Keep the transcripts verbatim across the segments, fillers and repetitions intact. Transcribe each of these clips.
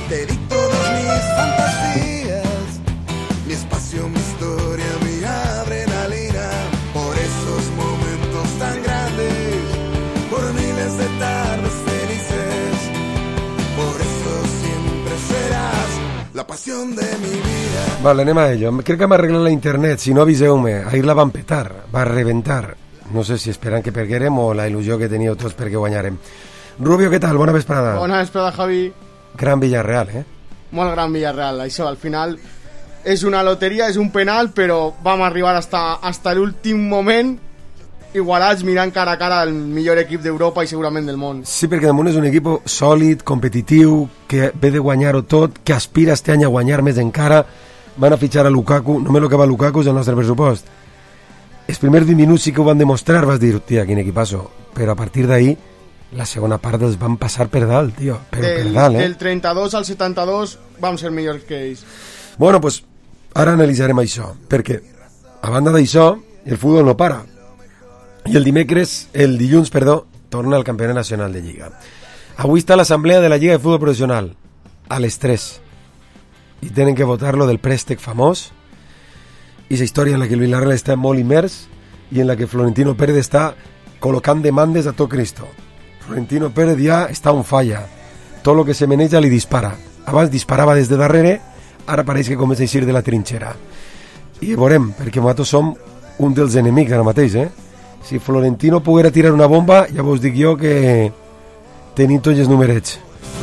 Te di todas mis fantasías, mi espacio, mi historia, mi adrenalina. Por esos momentos tan grandes, por miles de tardes felices. Por eso siempre serás la pasión de mi vida. Vale, anem a ello. Crec que m'arreglen la internet. Si no, aviseu-me. Ahir la van petar, va reventar. No sé si esperan que perguerem o la il·lusió que teníeu tots perquè guanyarem. Rubio, què tal? Bona vesprada. Bona vesprada, Javi. Gran Villarreal, eh? Molt gran Villarreal. Això, al final, és una loteria, és un penal, però vam arribar hasta, hasta l'últim moment igualats, mirant cara a cara el millor equip d'Europa i segurament del món. Sí, perquè damunt és un equip sòlid, competitiu, que ve de guanyar-ho tot, que aspira este any a guanyar més encara. Van a fitxar a Lukaku. Només el que va Lukaku és el nostre pressupost. Els primers vint minuts sí que ho van demostrar, vas dir, tia, quin equipasso. Però a partir d'ahí, la segona part els van passar per dalt, tio. Però del, per dalt, eh? Del trenta-dos al setanta-dos vam ser millors que ells. Bueno, pues, ara analitzarem això, perquè, a banda d'això, el futbol no para. I el dimecres, el dilluns, perdó, torna al Campionat Nacional de Lliga. Avui està l'assemblea de la Lliga de Futbol Professional, a les tres. I tenen que votar lo del préstec famós, i la història en la que el Villarreal està molt immers i en la que Florentino Pérez està col·locant demandes a tot Cristo. Florentino Pérez ja està on falla. Tot el que se meneja li dispara. Abans disparava des de darrere, ara pareix que comença a eixir de la trinxera. I veurem, perquè nosaltres som un dels enemics ara mateix, eh? Si Florentino poguera tirar una bomba, ja vos dic jo que tenim tots els numerets.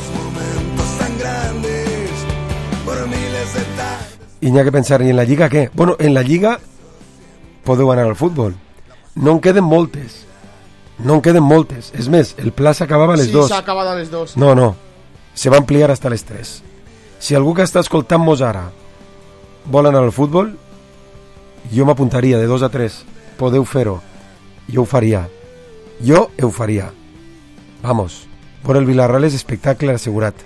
I n'hi ha que pensar, i en la Lliga què? Bueno, en la Lliga podeu anar al futbol. No en queden moltes. No en queden moltes. És més, el pla s'acabava a les sí, dos. Sí, s'ha acabat a les dos. No, no. Se va ampliar hasta les tres. Si algú que està escoltant-mos ara vol anar al futbol, jo m'apuntaria de dos a tres. Podeu fer-ho. Jo ho faria. Jo ho faria. Vamos. Por el Villarreal és espectacle assegurat.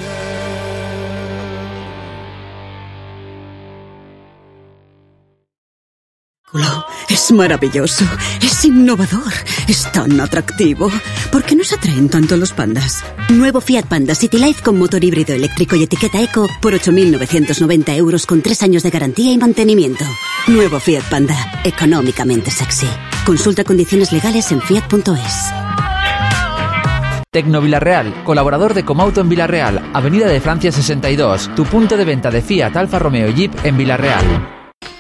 Es maravilloso, es innovador, es tan atractivo. ¿Por qué nos atraen tanto los pandas? Nuevo Fiat Panda City Life con motor híbrido eléctrico y etiqueta eco por ocho mil novecientos noventa euros con tres años de garantía y mantenimiento. Nuevo Fiat Panda, económicamente sexy. Consulta condiciones legales en fiat punto es. Tecno Villarreal, colaborador de Comauto en Villarreal, Avenida de Francia sesenta y dos, tu punto de venta de Fiat, Alfa Romeo y Jeep en Villarreal.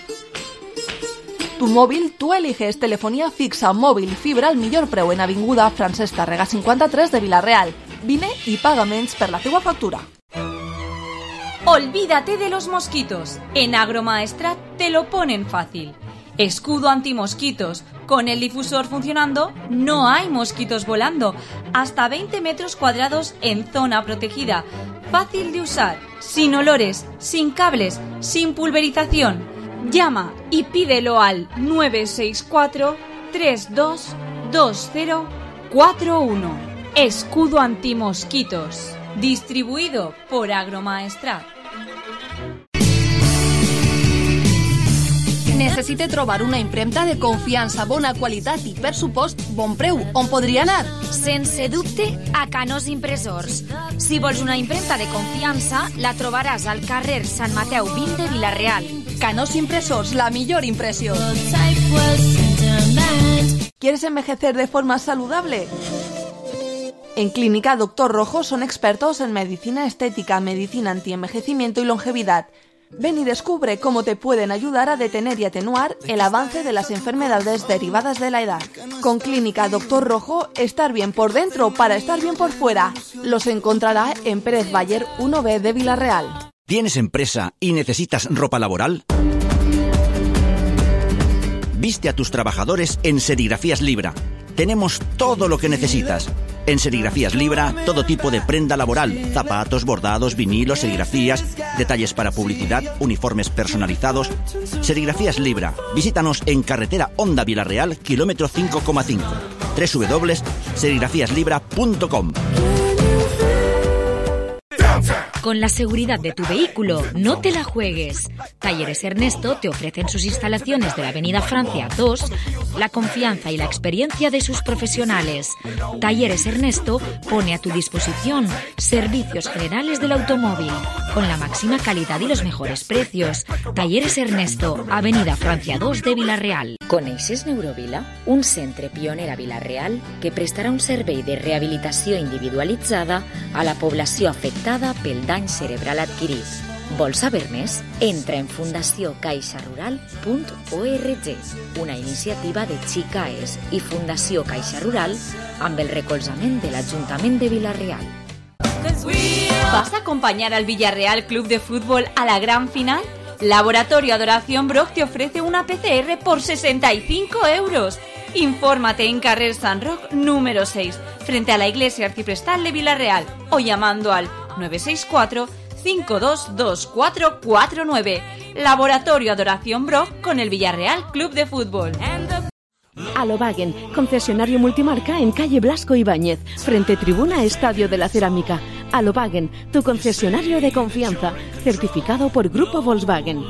Tu móvil, tú eliges telefonía fixa, móvil, fibra al millor preu en Avinguda Francesc Tàrrega cinquanta-tres de Villarreal. Vine y paga menys per la teua factura. Olvídate de los mosquitos. En Agromaestrat te lo ponen fácil. Escudo antimosquitos. Con el difusor funcionando, no hay mosquitos volando. Hasta veinte metros cuadrados en zona protegida. Fácil de usar, sin olores, sin cables, sin pulverización. Llama y pídelo al nueve seis cuatro, tres dos dos cero cuatro uno. Escudo antimosquitos. Distribuido por Agromaestrat. Necessite trobar una impremta de confiança, bona qualitat i, per supost, bon preu. On podria anar? Sense dubte, a Canós Impressors. Si vols una impremta de confiança, la trobaràs al carrer Sant Mateu vint de Villarreal. Canós Impressors, la millor impressió. ¿Quieres envejecer de forma saludable? En Clínica Doctor Rojo son expertos en medicina estética, medicina antienvejecimiento y longevidad. Ven y descubre cómo te pueden ayudar a detener y atenuar el avance de las enfermedades derivadas de la edad. Con Clínica Doctor Rojo, estar bien por dentro para estar bien por fuera. Los encontrará en Pérez Bayer uno B de Villarreal. ¿Tienes empresa y necesitas ropa laboral? Viste a tus trabajadores en Serigrafías Libra. Tenemos todo lo que necesitas. En Serigrafías Libra, todo tipo de prenda laboral, zapatos, bordados, vinilos, serigrafías, detalles para publicidad, uniformes personalizados. Serigrafías Libra. Visítanos en carretera Honda Villarreal, kilómetro cinco coma cinco. doble u doble u doble u punto serigrafías libra punto com. Con la seguridad de tu vehículo, no te la juegues. Talleres Ernesto te ofrecen sus instalaciones de la Avenida Francia dos, la confianza y la experiencia de sus profesionales. Talleres Ernesto pone a tu disposición servicios generales del automóvil, con la máxima calidad y los mejores precios. Talleres Ernesto, Avenida Francia dos de Vila-real. Coneixes Neurovila? Un centre pioner a Vila-real que prestarà un servei de rehabilitació individualitzada a la població afectada pel dany cerebral adquirit. Vols saber més? Entra en fundació caixa rural punt org, una iniciativa de Xicaes i Fundació Caixa Rural amb el recolzament de l'Ajuntament de Vila-real. ¿Vas a acompañar al Villarreal Club de Fútbol a la gran final? Laboratorio Adoración Broc te ofrece una P C R por sesenta y cinco euros. Infórmate en Carrer San Roc número seis, frente a la Iglesia Arciprestal de Vila-real, o llamando al nueve seis cuatro, cinco dos dos, cuatro cuatro nueve. Laboratorio Adoración Broc con el Villarreal Club de Fútbol. Alobagen, concesionario multimarca en calle Blasco Ibáñez, frente tribuna Estadio de la Cerámica. Alobagen, tu concesionario de confianza, certificado por Grupo Volkswagen.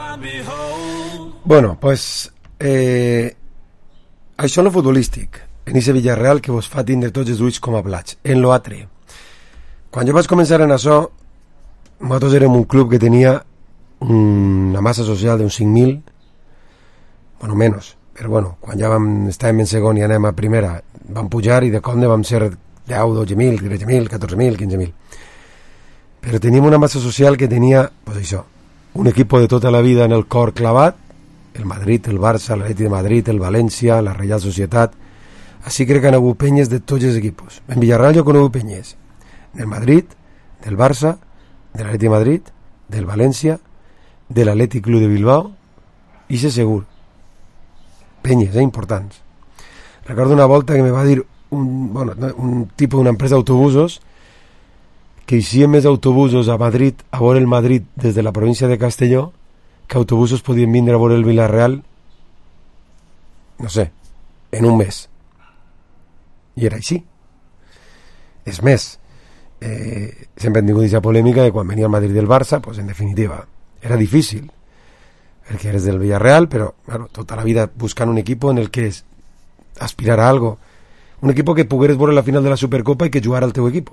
Bueno, pues eh, això en lo futbolístic, en ese Villarreal que vos fa tindre tots els ulls com a plats. En lo altre, quan jo vaig començar en això, nosaltres érem un club que tenia una massa social d'uns cinc mil, bueno, menys, però bueno, quan ja vam, estàvem en segon i anem a primera, vam pujar i de compte vam ser deu, dotze mil, tretze mil, catorze mil, quinze mil. Però teníem una massa social que tenia, pues això, un equip de tota la vida en el cor clavat, el Madrid, el Barça, l'Atleti de Madrid, el València, la Reial Societat. Així crec que han hagut penyes de tots els equips. En Villarreal jo conegut penyes del Madrid, del Barça, de l'Atleti de Madrid, del València, de l'Atlètic Club de Bilbao, i sé segur. Penyes, eh, importants. Recordo una volta que me va dir un, bueno, un tipus d'una empresa d'autobusos que hicien més autobusos a Madrid, a veure el Madrid des de la província de Castelló, que autobusos podien vindre a veure el Villarreal, no sé, en un mes. I era així. És més, eh, sempre hem tingut aquesta polèmica de quan venia el Madrid del Barça, pues en definitiva, era difícil, perquè eres del Villarreal, però claro, tota la vida buscant un equip en el que es aspirar a algo, un equip que pogueres veure la final de la Supercopa i que jugara al teu equip.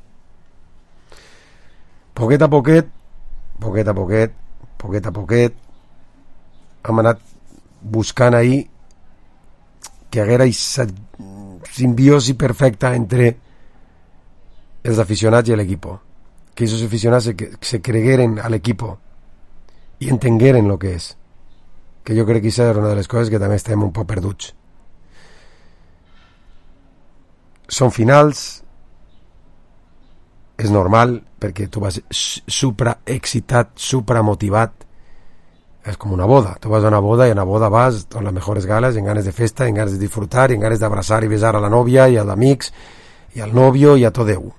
Poquet a poquet, poquet a poquet, poquet a poquet, hem anat buscant ahí que haguera aquesta simbiosi perfecta entre els aficionats i l'equip, que aquests aficionats se, se cregueren a l'equip i entengueren el que és, que jo crec que aquesta és una de les coses que també estem un poc perduts. Són finals, és normal, perquè tu vas supra excitat, supra motivat, és com una boda, tu vas a una boda i a una boda vas amb les millors ganes, en ganes de festa, en ganes de disfrutar, en ganes d'abrazar i besar a la novia i als amics i al novio i a tot Déu.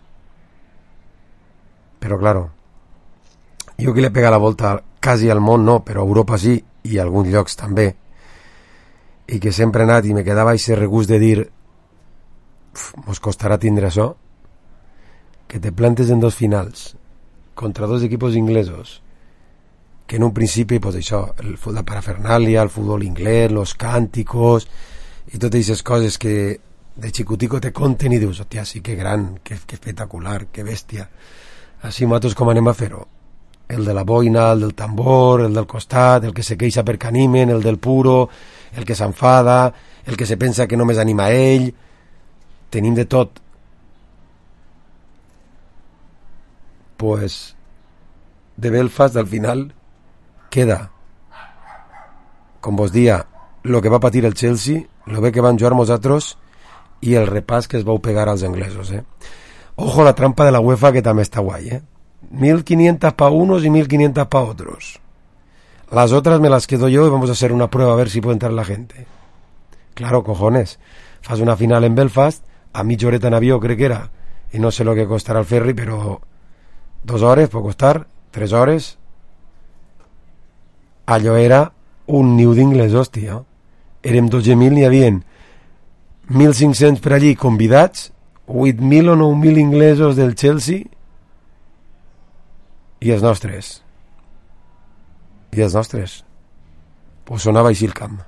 Però claro, jo que le pega la volta quasi al món no, però a Europa sí i a alguns llocs també, i que sempre he anat i me quedava aquest regust de dir mos costarà tindre això, que te plantes en dos finals contra dos equipos inglesos que en un principi, pues això, el futbol de parafernalia, el futbol inglès, los cánticos i totes aquestes coses que de xicutico te conten i dius, hòstia, sí, que gran, que, que espectacular, que bèstia. Així nosaltres com anem a fer-ho? El de la boina, el del tambor, el del costat, el que se queixa perquè animen, el del puro, el que s'enfada, el que se pensa que només anima ell. Tenim de tot. Pues de Belfast al final queda, com vos dia, lo que va patir el Chelsea, lo bé que van jugar nosaltres i el repàs que es vau pegar als anglesos, eh? Ojo la trampa de la UEFA, que també està guai, eh? mil quinientos para unos y mil quinientos para otros. Las otras me las quedo yo y vamos a hacer una prueba a ver si puede entrar la gente. Claro, cojones. Fas una final en Belfast, a mitja horeta en avió crec que era, i no sé lo que costarà el ferri, però dos hores pot costar, tres hores. Allò era un niu d'inglès, hòstia. Érem dotze mil, n'hi havia mil cinc-cents per allí convidats, vuit mil o nou mil inglesos del Chelsea, I els nostres? I els nostres? Pues sonava així el camp.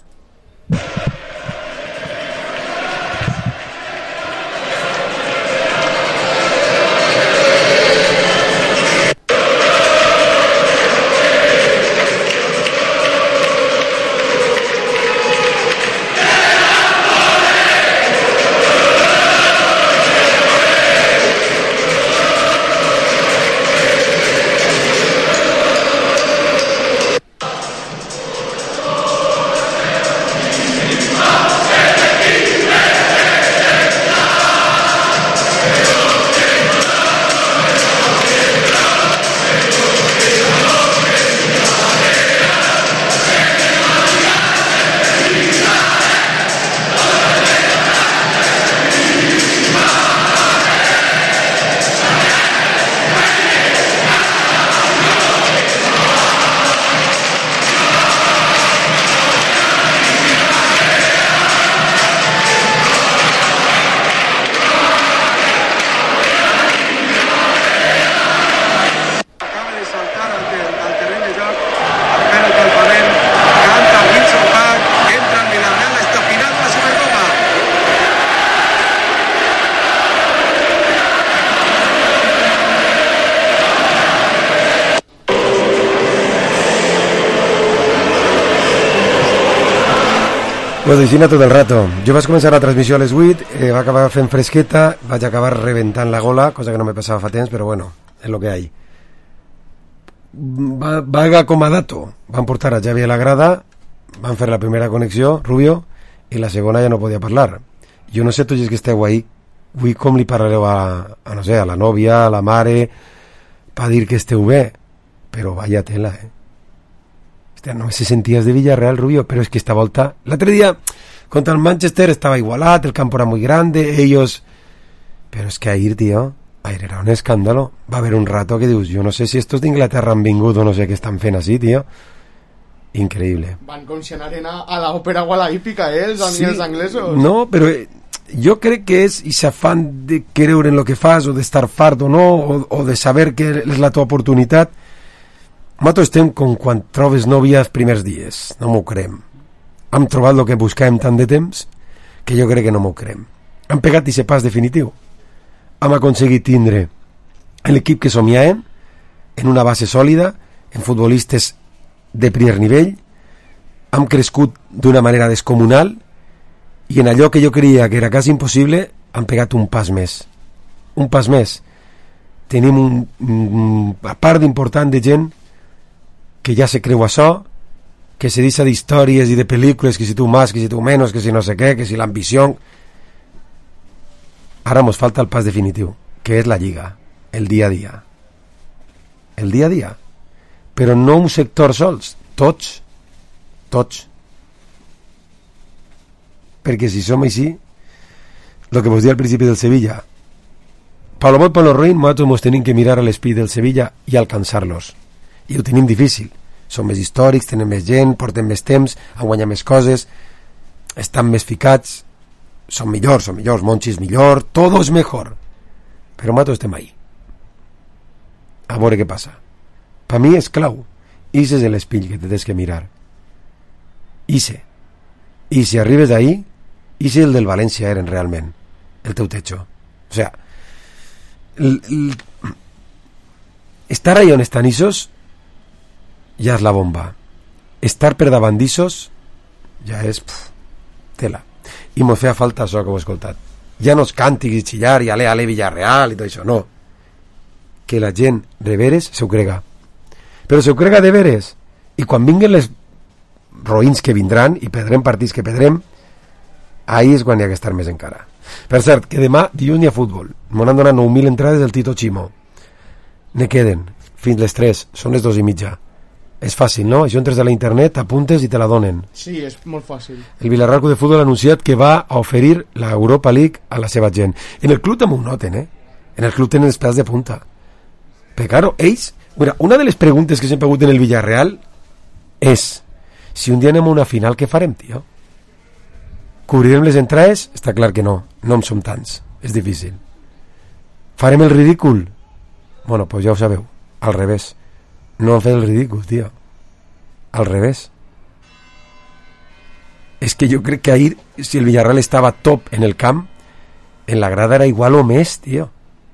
Pues així tot el rato. Jo vaig començar la transmissió a les vuit, eh, va acabar fent fresqueta, vaig acabar rebentant la gola, cosa que no me passava fa temps, però bueno, és lo que hay. Va, vaga com a dato. Van portar a Javi a la grada, van fer la primera connexió, Rubio, i la segona ja no podia parlar. Jo no sé tots que esteu ahí, avui com li parlareu a, a, no sé, a la nòvia, a la mare, per dir que esteu bé, però vaya tela, eh. No se sentías de Villarreal, Rubio, pero es que esta volta, el otro día contra el Manchester estaba igualado, el campo era muy grande, ellos, pero es que ahir, tío, ahir era un escándalo. Va a haber un rato que dius, yo no sé si estos de Inglaterra han vingut o no sé qué están fent así, tío. Increíble. Van con Xenarena a la ópera guala hípica, eh, els sí, anglesos. No, però eh, jo crec que és i s'afan de creure en lo que fas o d'estar fart o no, o, o de saber que és la tua oportunitat. Nosaltres estem com quan trobes nòvia els primers dies, no m'ho creem. Hem trobat el que buscàvem tant de temps que jo crec que no m'ho creem. Hem pegat aquest pas definitiu. Hem aconseguit tindre l'equip que somiàvem en una base sòlida, en futbolistes de primer nivell, hem crescut d'una manera descomunal i en allò que jo creia que era quasi impossible hem pegat un pas més. Un pas més. Tenim un, un, una part important de gent que ja se creu això, que se dice d'històries i de pel·lícules, que si tu més, que si tu menys, que si no sé què, que si l'ambició. Ara mos falta el pas definitiu, que és la Lliga, el dia a dia. El dia a dia. Però no un sector sols, tots, tots. Perquè si som així, el que vos dia al principi del Sevilla, per lo bo i per lo ruïn, nosaltres mos tenim que mirar a l'esperit del Sevilla i alcançar-los. I ho tenim difícil. Som més històrics, tenim més gent, portem més temps, han guanyat més coses, estan més ficats, són millors, són millors, Monchi és millor, todo és mejor. Però nosaltres estem ahí. A veure què passa. Per mi és clau. Ise és l'espill que tens que mirar. Ise. I si arribes ahí, ise el del València eren realment, el teu techo. O sea, el, el, estar ahí on estan isos ja és la bomba. Estar per davant d'issos ja és pff, tela. I mos feia falta això que ho he escoltat. Ja no és càntics i xillar i ale, ale Villarreal i tot això, no. Que la gent de veres se ho crega. Però se ho crega de veres. I quan vinguen les roïns que vindran i perdrem partits que perdrem, ahí és quan hi ha que estar més encara. Per cert, que demà dilluns hi ha futbol. M'han donat nou mil entrades del Tito Chimo. Ne queden fins les tres, són les dos i mitja. És fàcil, no? Això entres a la internet, t'apuntes i te la donen. Sí, és molt fàcil. El Villarreal Club de Futbol ha anunciat que va a oferir la Europa League a la seva gent. En el club també ho noten, eh? En el club tenen els pèls de punta. Però, claro, ells... Mira, una de les preguntes que sempre ha hagut en el Villarreal és si un dia anem a una final, què farem, tio? Cobrirem les entrades? Està clar que no. No en som tants. És difícil. Farem el ridícul? Bueno, pues ja ho sabeu. Al revés. no han fet el ridícul, tio. Al revés. És que jo crec que ahir, si el Villarreal estava top en el camp, en la grada era igual o més, tio.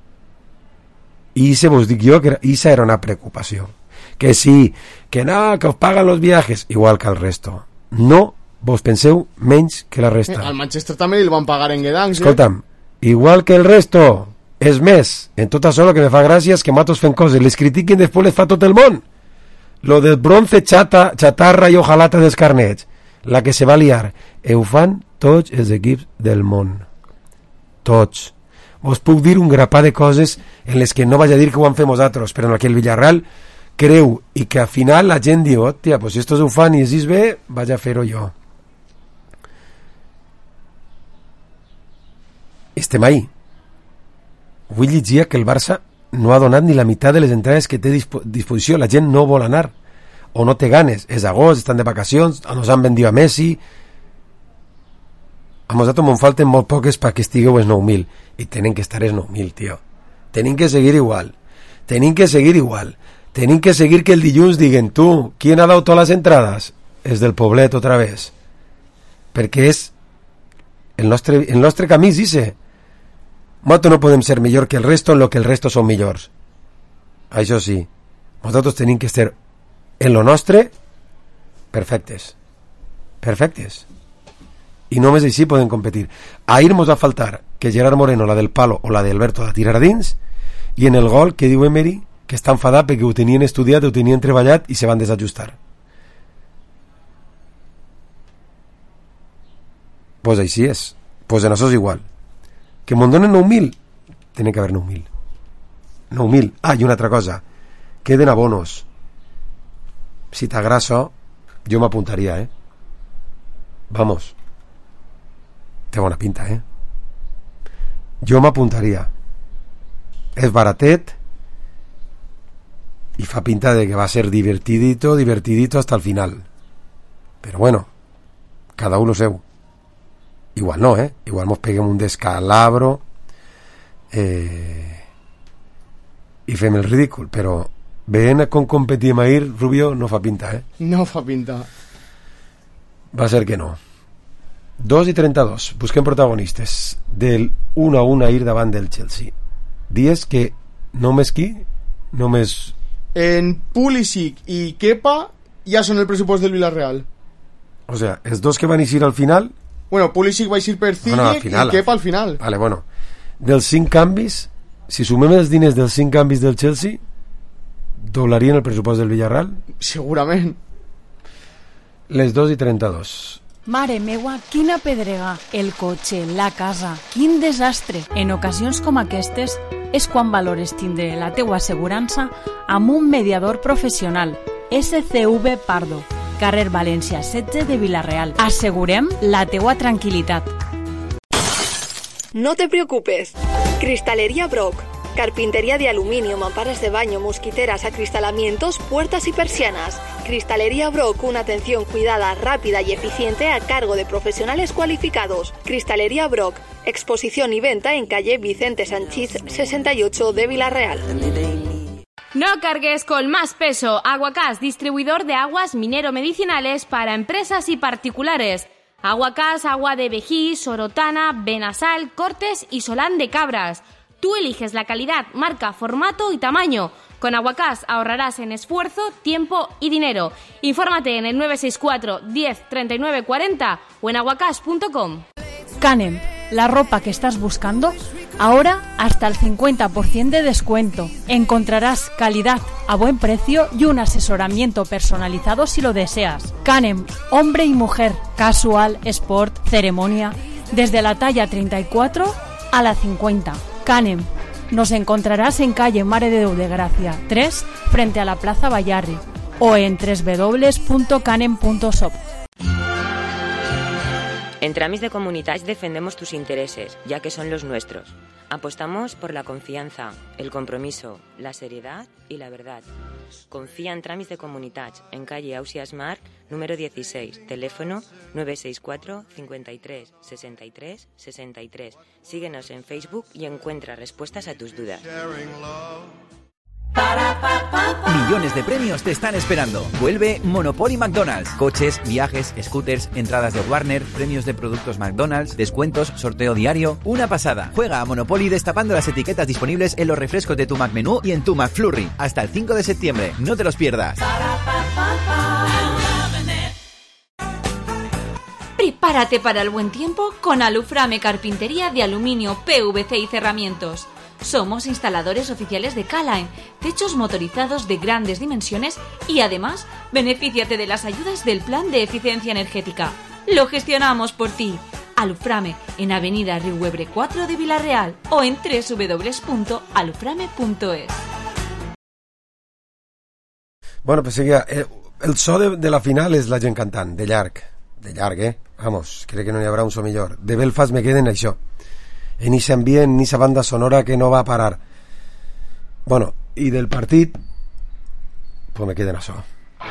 I se vos dic jo que esa era una preocupació. Que sí, que no, que os pagan los viajes, igual que al resto. No vos penseu menys que la resta. Eh, al Manchester també li van pagar en Gdansk. Escolta'm, eh? Igual que el resto. És més, en tot això el que me fa gràcia és que matos fent coses, les critiquen i després les fa tot el món. Lo del bronce xata, xatarra i ojalata dels carnets, la que se va liar, ho fan tots els equips del món. Tots. Vos puc dir un grapà de coses en les que no vaig a dir que ho han fet nosaltres, però en el que el Villarreal creu i que al final la gent diu, hòstia, pues si estos ho fan i així bé, vaig a fer-ho jo. Estem ahí. Avui llegia que el Barça no ha donat ni la meitat de les entrades que té a dispo disposició. La gent no vol anar o no té ganes. És agost, estan de vacacions, nos han vendido a Messi. A nosaltres me'n falten molt poques perquè estigueu els nou mil i tenen que estar els nou mil, tio. Tenim que seguir igual. Tenim que seguir igual. Tenim que seguir que el dilluns diguen, tu, ¿quién ha dado todas las entradas? És del Poblet otra vez. Perquè és el nostre, el nostre camí, dice. Nosaltres no podem ser millor que el resto en lo que el resto són millors. Això sí, nosaltres tenim que estar en lo nostre perfectes. Perfectes. I només així podem competir. Ahir mos va faltar que Gerard Moreno, la del palo o la d'Alberto, la tirara dins, i en el gol que diu Emery que està enfadat perquè ho tenien estudiat, ho tenien treballat i se van desajustar. Pues així és. Pues en això és igual. Que me'n donen nou mil, tenen que haver nou mil. nou mil. Ah, i una altra cosa, queden abonos. Si t'agrada això, jo m'apuntaria, eh? Vamos. Té bona pinta, eh? Jo m'apuntaria. És baratet i fa pinta de que va ser divertidito, divertidito hasta el final. Però bueno, cada uno seu. Igual no, eh? Igual mos peguem un descalabro eh, i fem el ridícul, però veient com competim ahir, Rubio, no fa pinta, eh? No fa pinta. Va ser que no. dos i trenta-dos. Busquem protagonistes del un a un ahir davant del Chelsea. Dies que només qui? Només... En Pulisic i Kepa ja són el pressupost del Villarreal. O sea, els dos que van eixir al final... Bueno, Pulisic va eixir per Ziyech bueno, final, i Kepa al final. Vale, bueno. Dels cinc canvis, si sumem els diners dels cinc canvis del Chelsea, doblarien el pressupost del Villarreal? Segurament. Les dos i trenta-dos. Mare meua, quina pedrega. El cotxe, la casa, quin desastre. En ocasions com aquestes és quan valores tindre la teua assegurança amb un mediador professional. S C V Pardo, carrer València setze de Vilareal. Assegurem la teua tranquil·litat. No te preocupes. Cristalería Brock. Carpintería de aluminio, mamparas de baño, mosquiteras, acristalamientos, puertas y persianas. Cristalería Brock, una atención cuidada, rápida y eficiente a cargo de profesionales cualificados. Cristalería Brock, exposición y venta en calle Vicente Sanchís sesenta y ocho de Vilareal. No cargues con más peso. Aguacás, distribuidor de aguas minero-medicinales para empresas y particulares. Aguacás, agua de Vejí, Sorotana, Benasal, Cortes y Solán de Cabras. Tú eliges la calidad, marca, formato y tamaño. Con Aguacás ahorrarás en esfuerzo, tiempo y dinero. Infórmate en el nueve seis cuatro, diez, treinta y nueve cuarenta o en aguacás punto com. Canem, la ropa que estás buscando, ahora hasta el cincuenta por ciento de descuento. Encontrarás calidad a buen precio y un asesoramiento personalizado si lo deseas. Canem, hombre y mujer, casual, sport, ceremonia, desde la talla treinta y cuatro a la cincuenta. Canem, nos encontrarás en calle Mare de Déu de Gracia tres, frente a la Plaza Bayarri, o en doble u doble u doble u punto canem punto shop. En Tramis de Comunitats defendemos tus intereses, ya que son los nuestros. Apostamos por la confianza, el compromiso, la seriedad y la verdad. Confía en Tramis de Comunitats, en calle Ausias Mar, número dieciséis, teléfono nueve seis cuatro, cincuenta y tres, sesenta y tres, sesenta y tres. Síguenos en Facebook y encuentra respuestas a tus dudas. Para, pa, pa, pa. Millones de premios te están esperando. Vuelve Monopoly McDonald's. Coches, viajes, scooters, entradas de Warner, premios de productos McDonald's, descuentos, sorteo diario. Una pasada. Juega a Monopoly destapando las etiquetas disponibles en los refrescos de tu McMenú y en tu McFlurry. Hasta el cinco de septiembre. No te los pierdas. Prepárate para el buen tiempo con Aluframe Carpintería de Aluminio, P V C y Cerramientos. Somos instaladores oficiales de K-Line, techos motorizados de grandes dimensiones y además, benefíciate de las ayudas del Plan de Eficiencia Energética. Lo gestionamos por ti. Aluframe, en Avenida Riuebre cuatro de Vila-real o en doble u doble u doble u punto aluframe punto es. Bueno, pues seguía. El, el so de, de la final és la gent cantant, de llarg. De llarg, eh? Vamos, crec que no hi haurà un so millor. De Belfast me queden això. En ese ambient, en esa banda sonora que no va a parar. Bueno, y del partit, pues me queden això.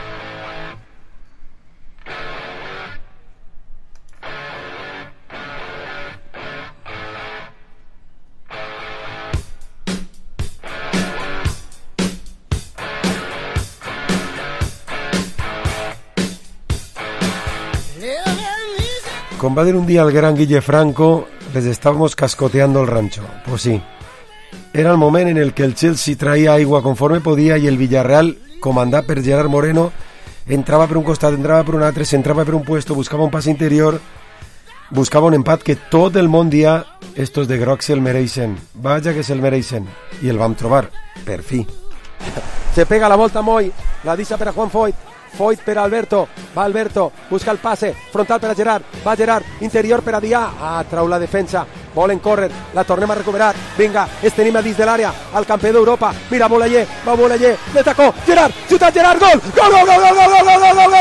Com va dir un dia el gran Guille Franco, les estábamos cascoteando el rancho. Pues sí. Era el moment en el que el Chelsea traía aigua conforme podia i el Villarreal, comandat per Gerard Moreno, entrava per un costat, entrava per un altre, s'entrava per un puesto, buscava un pas interior, buscava un empat que tot el món dia estos de groc se'l mereixen. Vaja que se'l mereixen. I el vam trobar, per fi. Se pega la volta Moy, la deixa per a Juan Foyt. Foyt per a Alberto, va Alberto, busca el passe, frontal per a Gerard, va Gerard, interior per a Dià, ah, trau la defensa, volen córrer, la tornem a recuperar, vinga, estenim a dins de l'àrea, al campió d'Europa, mira Boulaye, va Boulaye, le tacó, Gerard, xuta Gerard, gol, gol, gol, gol, gol, gol, gol, gol, gol,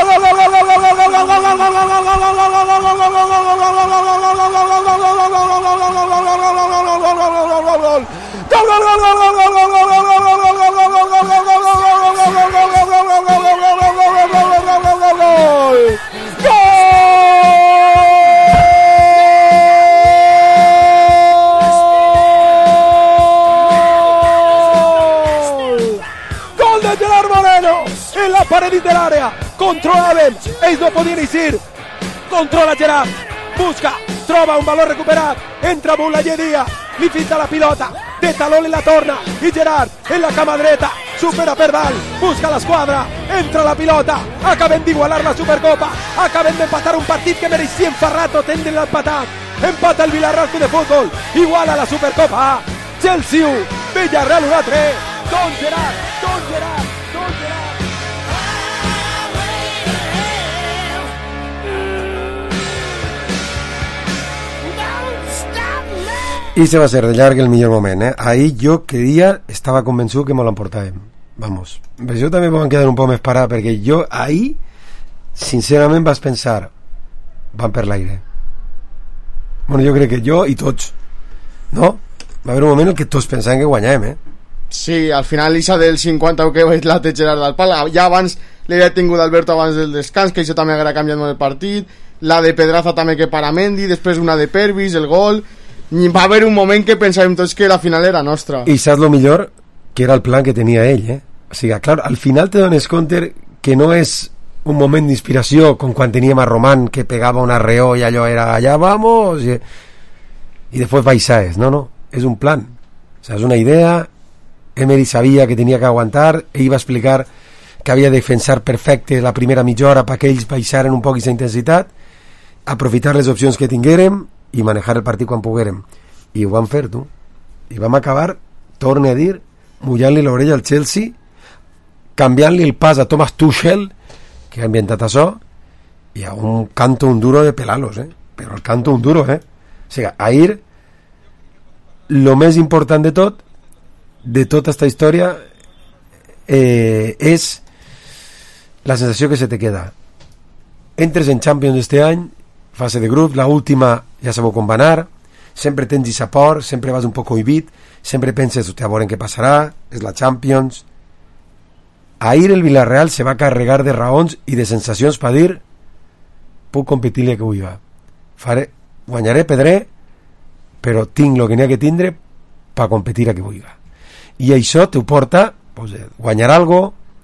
en la pared de l'àrea, controlaven, ells no podien eixir, controla Gerard, busca, troba un valor recuperat, entra Boulaye Dia, li finta la pilota, de taló la torna, i Gerard en la cama dreta, supera per dalt, busca la squadra, entra la pilota, acaben d'igualar la Supercopa, acaben d'empatar un partit que mereixien fa rato tindre l'empatat, empata el Villarreal de Futbol, iguala la Supercopa, Chelsea u, Villarreal un altre, Don Gerard, Don Gerard, Don Gerard. I se va ser de llarg el millor moment, eh? Ahir jo que dia estava convençut que me l'emportàvem. Vamos. Però jo també vam quedar un poc més parat, perquè jo ahir, sincerament, vaig pensar, van per l'aire. Bueno, jo crec que jo i tots, no? Va haver un moment en què tots pensaven que guanyàvem, eh? Sí, al final l'Isa del cinquanta que vaig la té Gerard del pal, ja abans l'havia tingut Alberto abans del descans, que això també haguera canviat molt el partit, la de Pedraza també que para Mendy, després una de Pervis, el gol. Va haver un moment que pensàvem tots que la final era nostra. I saps lo millor? Que era el plan que tenia ell, eh? O sigui, clar, al final te dones compte que no és un moment d'inspiració com quan teníem a Román que pegava un arreó i allò era allà vamos i, i després baixaves, no, no, és un plan, o sigui, és una idea. Emery sabia que tenia que aguantar, ell va explicar que havia de defensar perfecte la primera mitja hora perquè ells baixaren un poc aquesta intensitat, aprofitar les opcions que tinguérem i manejar el partit quan poguérem, i ho vam fer, tu, i vam acabar, torne a dir, mullant-li l'orella al Chelsea, canviant-li el pas a Thomas Tuchel, que ha inventat això, i a un canto un duro de pelalos, eh? Però el canto un duro, eh? O sigui, ahir, lo més important de tot, de tota esta història, eh, és la sensació que se te queda. Entres en Champions este any, fase de grup, la última ja sabeu com va anar, sempre tens i por, sempre vas un poc cohibit, sempre penses, a veure què passarà, és la Champions. Ahir el Villarreal se va carregar de raons i de sensacions per dir, puc competir-li que vull va. Faré, guanyaré, pedré, però tinc el que n'hi ha que tindre per competir a que vull va. I això t'ho porta pues, guanyar algo,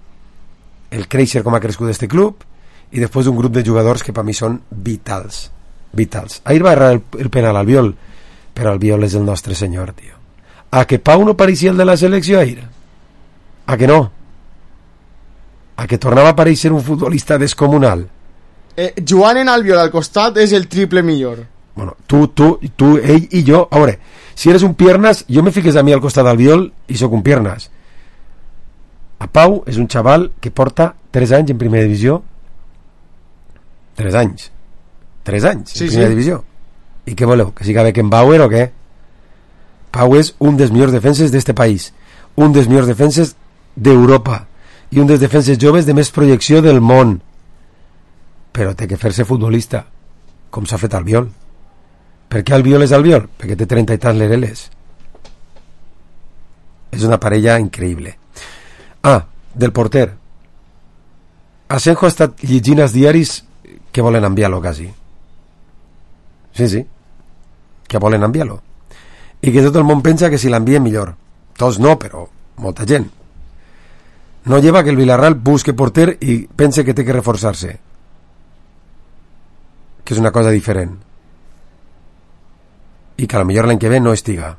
el créixer com ha crescut este club i després un grup de jugadors que per mi són vitals, vitals. Ahir va errar el, el penal al Biol, però el Biol és el nostre senyor, tio. A que Pau no pareixia el de la selecció ahir? A que no? A que tornava a aparèixer un futbolista descomunal? Eh, Joan en Albiol al costat és el triple millor. Bueno, tu, tu, tu, ell i jo. A veure, si eres un piernas, jo me fiques a mi al costat del Biol i sóc un piernas. A Pau és un xaval que porta tres anys en primera divisió. tres anys. tres anys sí, en primera sí. divisió. I què voleu? Que siga Beckenbauer o què? Pau és un dels millors defenses d'este país, un dels millors defenses d'Europa i un dels defenses joves de més projecció del món, però té que fer-se futbolista com s'ha fet al Biol. Per què Albiol és Albiol? Perquè té trenta i tants lereles. És una parella increïble. Ah, del porter. Asenjo ha estat llegint els diaris que volen enviar-lo quasi. Sí, sí, que volen enviar-lo i que tot el món pensa que si l'envien millor. Tots no, però molta gent. No lleva que el Villarreal busque porter i pense que té que reforçar-se, que és una cosa diferent, i que a lo millor l'any que ve no estiga,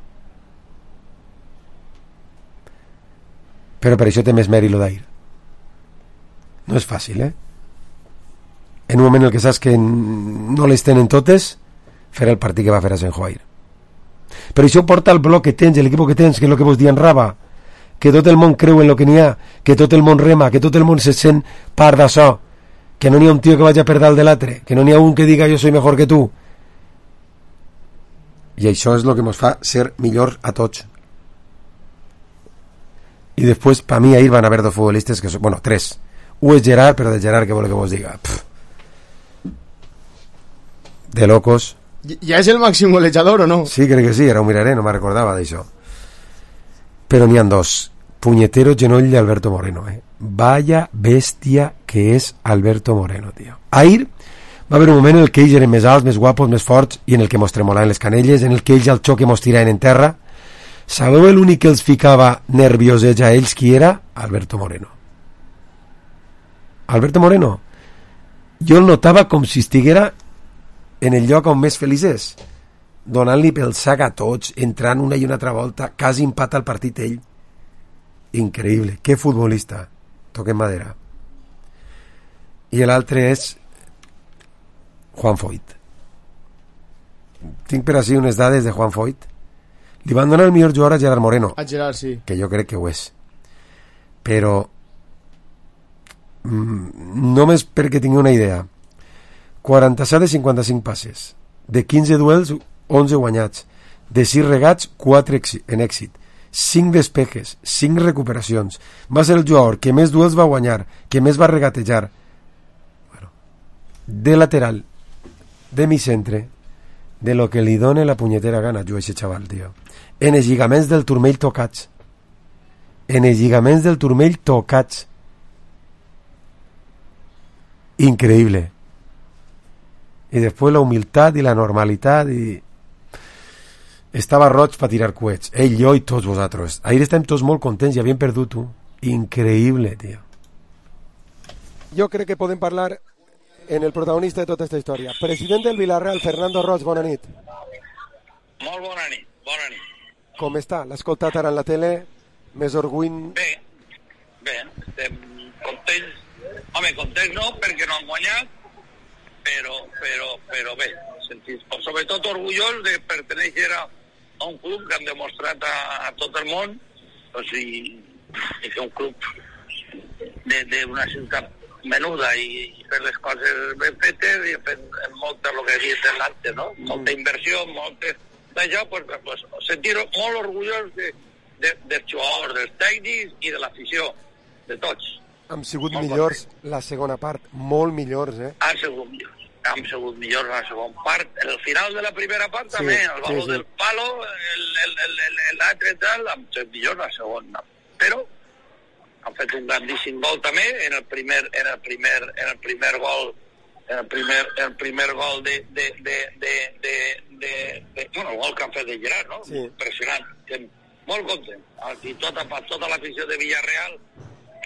però per això té més mèrit lo d'ahir. No és fàcil, eh? En un moment en el que saps que no les tenen totes, fer el partit que va fer a Asenjo ahir. Però això porta al bloc que tens, l'equip que tens, que és el que vos dient Raba, que tot el món creu en el que n'hi ha, que tot el món rema, que tot el món se sent part d'això, que no n'hi ha un tio que vagi per dalt de l'altre, que no n'hi ha un que diga jo soy mejor que tu. I això és el que ens fa ser millors a tots. I després, per mi, ahir van haver dos futbolistes que són, bueno, tres. Un és Gerard, però de Gerard, què vol que vos diga? Pff. De locos. Ja és el màxim golejador o no? Sí, crec que sí, ara ho miraré, no me recordava d'això. Però n'hi ha dos. Puñetero genoll d'Alberto Moreno, eh? Vaya bèstia que és Alberto Moreno, tio. Ahir va haver un moment en el que ells eren més alts, més guapos, més forts, i en el que mos tremolaven les canelles, en el que ells al xoc mos tiraven en terra. Sabeu l'únic que els ficava nerviosets a ells qui era? Alberto Moreno. Alberto Moreno. Jo el notava com si estiguera en el lloc on més feliç és, donant-li pel sac a tots, entrant una i una altra volta, quasi empata el partit ell. Increïble, que futbolista. Toquem madera. I l'altre és Juan Foyt. Tinc per així unes dades de Juan Foyt. Li van donar el millor jugador a Gerard Moreno, a Gerard, sí, que jo crec que ho és, però mm, només perquè tingui una idea, quaranta-set de cinquanta-cinc passes, de quinze duels onze guanyats, de sis regats quatre en èxit, cinc despejes, cinc recuperacions. Va ser el jugador que més duels va guanyar, que més va regatejar, bueno, de lateral, de mi centre, de lo que li done la punyetera gana jo a aquest xaval, tio. En els lligaments del turmell tocats, en els lligaments del turmell tocats, increïble. I després la humilitat i la normalitat, i estava roig per tirar coets, ell, jo i tots vosaltres. Ahir estem tots molt contents i havíem perdut tu. Increïble, tio. Jo crec que podem parlar en el protagonista de tota aquesta història. President del Villarreal, Fernando Roig, bona nit. Molt bona nit, bona nit. Com està? L'ha escoltat ara en la tele? Més orgull? Bé, bé, estem contents. Home, contents no, perquè no han guanyat, però, però, però bé, sentits, sobretot orgullós de pertenèixer a un club que han demostrat a, a tot el món, o sigui, que és un club d'una ciutat menuda i, i fer les coses ben fetes i fer molta, el que havia de l'altre, no? Molta inversió, molta d'això, pues, pues, sentir molt orgullós de, de, dels jugadors, dels tècnics i de l'afició, de tots. Han sigut molt millors content. La segona part, molt millors, eh? Han sigut millors, han sigut millors la segona part. El final de la primera part sí, també, el valor sí, sí. del palo, l'altre tal, han sigut millors la segona. Però han fet un grandíssim gol també en el primer, en el primer, en el primer gol en el primer, el primer gol de, de, de, de, de, de, de bueno, el gol que han fet de Gerard, no? Sí. Impressionant. Estem molt contents. I tota, tota l'afició de Villarreal,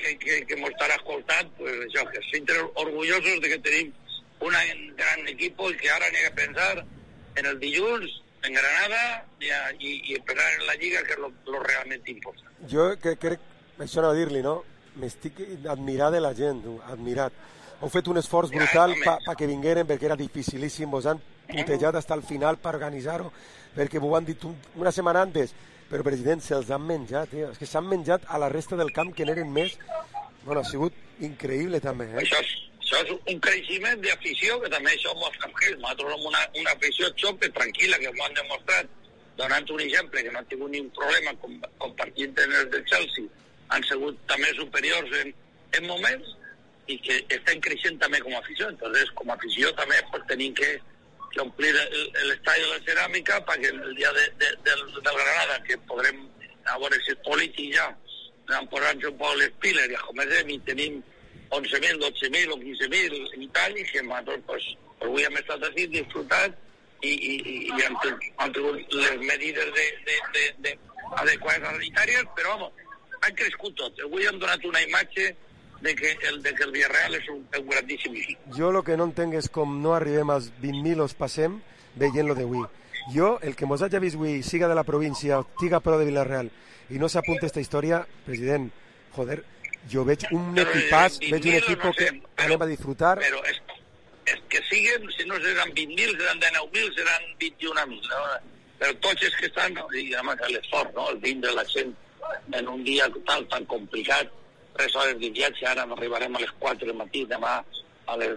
que, que, que m'ho estarà escoltant, pues això, que estem orgullosos de que tenim un gran equipo i que ara anem a pensar en el dilluns, en Granada, i, i, i esperar en la Lliga, que és lo, lo realment important. Jo crec, crec això no dir-li, no? M'estic admirat de la gent, admirat. Heu fet un esforç brutal ja, per pa que vingueren, perquè era dificilíssim, vos han putejat fins al final per organitzar-ho, perquè m'ho han dit un, una setmana antes, però president, se'ls han menjat, tio. És que s'han menjat a la resta del camp que n'eren més. Bueno, ha sigut increïble també, eh? Això és, això és un creixement d'afició, que també això mostra que nosaltres som una, una afició xope, tranquil·la, que ho han demostrat, donant un exemple, que no han tingut ni un problema compartint en el del Chelsea, han sigut també superiors en, en moments, i que estem creixent també com a afició. Entonces, com a afició també pues, tenim que, que omplir l'estadi de la ceràmica perquè el dia de, de, del, del Granada, que podrem, a veure si és polític ja, anem posant un poc les piles i comencem i tenim onze mil, dotze mil o quinze mil i tal, i que nosaltres pues, avui hem estat així, disfrutat i, i, i, i han, han tingut les medides de, de, de, de adequades sanitàries, però vamos, han crescut tot. Avui hem donat una imatge de que el, de que el Villarreal és un, un grandíssim equip. Jo el que no entenc és com no arribem als vint mil os passem veient-lo d'avui. Jo, el que mos hagi vist avui, siga de la província o siga pro de Villarreal, i no s'apunta aquesta història, president, joder, jo veig un equipàs, veig un equip no sé, que però, anem a disfrutar. Però és, és que siguen, si no seran vint mil, seran dinou mil, seran vint-i-un mil. No? Però tots els que estan, no, i además l'esforç, no? El vindre la gent en un dia tal, tan complicat, tres hores de viatge, ara arribarem a les quatre del matí, demà a les,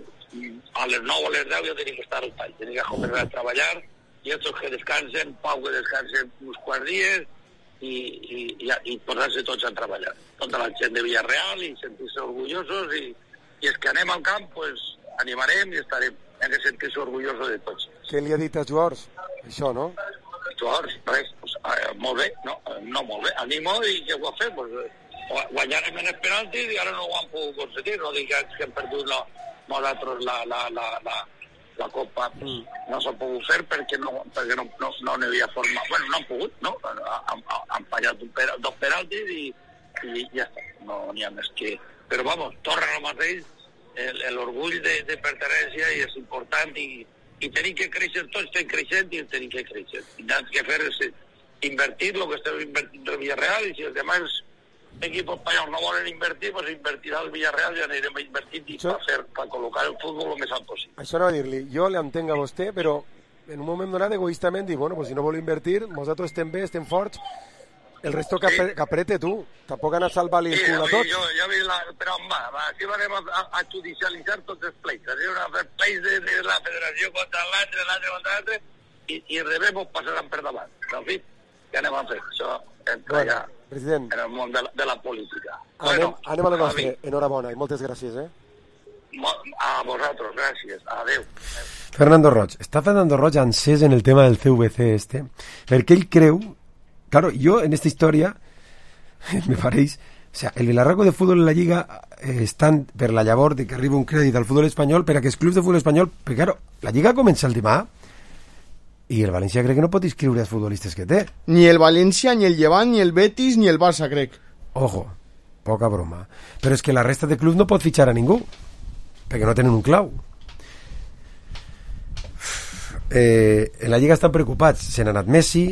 a les nou o a les deu ja tenim que estar al tall, tenim que començar a treballar, i els que descansen, Pau que descansen uns quarts dies, i, i, i, i posar-se tots a treballar. Tota la gent de Villarreal, i sentir-se orgullosos, i, i els que anem al camp, pues, animarem i estarem. Hem de sentir-se orgullosos de tots. Què li ha dit a Juors? Això, no? Juors, res, pues, eh, molt bé, no, no molt bé, animo i què ho ha fet, pues, guanyarem en els penaltis i ara no ho han pogut concedir, no diguem que hem perdut la, nosaltres la, la, la, la, la Copa, mm. no s'ha pogut fer perquè no perquè no, no, no n'hi havia forma, bueno, no han pogut, no? Han, han fallat un per, dos penaltis i, i ja està, no n'hi ha més que... Però vamos, torna al mateix, l'orgull de, de pertenència i és important i, i tenim que créixer, tots estem creixent i tenim que créixer. I hem que fer és invertir el que estem invertint al Villarreal i si els demás equipos espanyols no volen invertir, pues invertirà el Villarreal i anirem a invertir i això... per, fer, per col·locar el futbol el més alt possible. Això no va dir-li, jo l'entenc a vostè, però en un moment donat egoístament dic, bueno, pues si no vol invertir, nosaltres estem bé, estem forts, el resto que, sí. que aprete tu, tampoc han a salvar-li el sí, cul a tots. Jo, ja vi la... Però va, va, aquí anem a, a judicialitzar tots els pleits, anem a fer pleits de, de la federació contra l'altre, l'altre contra l'altre, i, i rebem o passaran per davant. En fi, què anem a fer? Això entra bueno. ja... President, en el món de la, de la política. Anem, bueno, anem a la nostra. Enhorabona i moltes gràcies, eh? A vosaltres, gràcies. Adéu. Fernando Roig. Està Fernando Roig encès en el tema del C V C este, perquè ell creu... Claro, jo en esta història me pareix... O sea, el Vilarraco de fútbol en la Lliga eh, estan per la llavor de que arriba un crèdit al futbol espanyol per a que els clubs de futbol espanyol... Perquè, claro, la Lliga comença el demà i el València crec que no pot inscriure els futbolistes que té. Ni el València, ni el Llevant, ni el Betis, ni el Barça, crec. Ojo, poca broma. Però és que la resta de clubs no pot fitxar a ningú, perquè no tenen un clau. Eh, en la Lliga estan preocupats. Se n'ha anat Messi...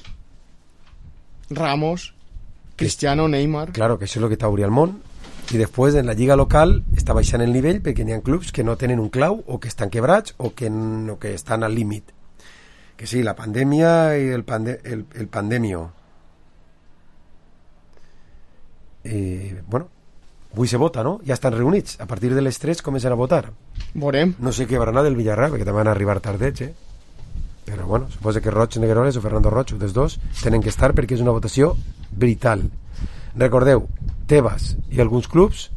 Ramos, Cristiano, Neymar... Claro, que això és el que t'obria el món. I després en la Lliga local està baixant el nivell perquè n'hi ha clubs que no tenen un clau o que estan quebrats o que, o que estan al límit. Que sí, la pandèmia i el, pande el, el pandemio. Eh, bueno, avui se vota, no? Ja estan reunits. A partir de les tres comencen a votar. Veurem. No sé què haurà del Villarreal, perquè també van arribar tardets, eh? Però bueno, suposa que Roig Negueroles o Fernando Roig, dels dos, tenen que estar perquè és una votació brutal. Recordeu, Tebas i alguns clubs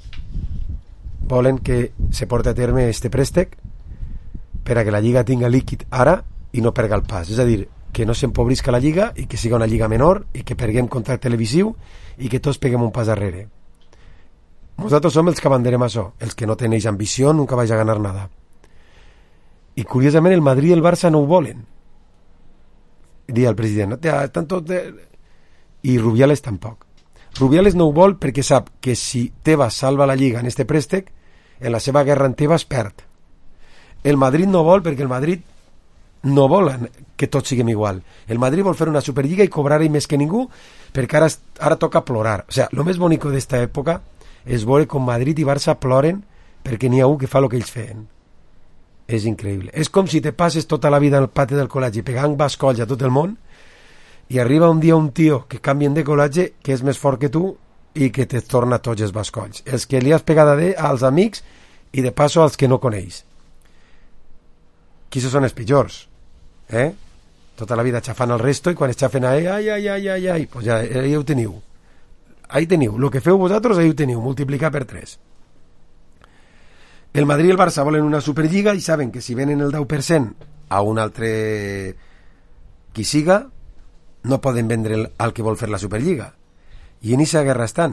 volen que se porti a terme este préstec per a que la Lliga tinga líquid ara i no perga el pas, és a dir, que no s'empobrisca la Lliga i que siga una Lliga menor i que perguem contracte televisiu i que tots peguem un pas darrere. Nosaltres som els que abanderem això, els que no tenéis ambició, nunca vais a ganar nada. I curiosament el Madrid i el Barça no ho volen. Dia el president, no, tanto de... i Rubiales tampoc. Rubiales no ho vol perquè sap que si Tebas salva la Lliga en este préstec, en la seva guerra en Tebas perd. El Madrid no vol perquè el Madrid no vol que tots siguem igual. El Madrid vol fer una Superliga i cobrar-hi més que ningú perquè ara, ara toca plorar. O sea, lo més bonic d'esta època és veure com Madrid i Barça ploren perquè n'hi ha un que fa el que ells feien. És increïble. És com si te passes tota la vida al pati del col·legi pegant bascolls a tot el món i arriba un dia un tio que canvien de col·legi que és més fort que tu i que te torna tots els bascolls. Els que li has pegat a als amics i de passo als que no coneix. Qui són els pitjors? Eh? Tota la vida xafant el resto i quan es xafen a ell, ai, ai, ai, ai, ai, pues ja, ja ho teniu. Ahí teniu. El que feu vosaltres, ahí ho teniu. Multiplicar per tres. El Madrid i el Barça volen una Superliga i saben que si venen el deu per cent a un altre qui siga, no poden vendre el, al que vol fer la Superliga. I en aquesta guerra estan.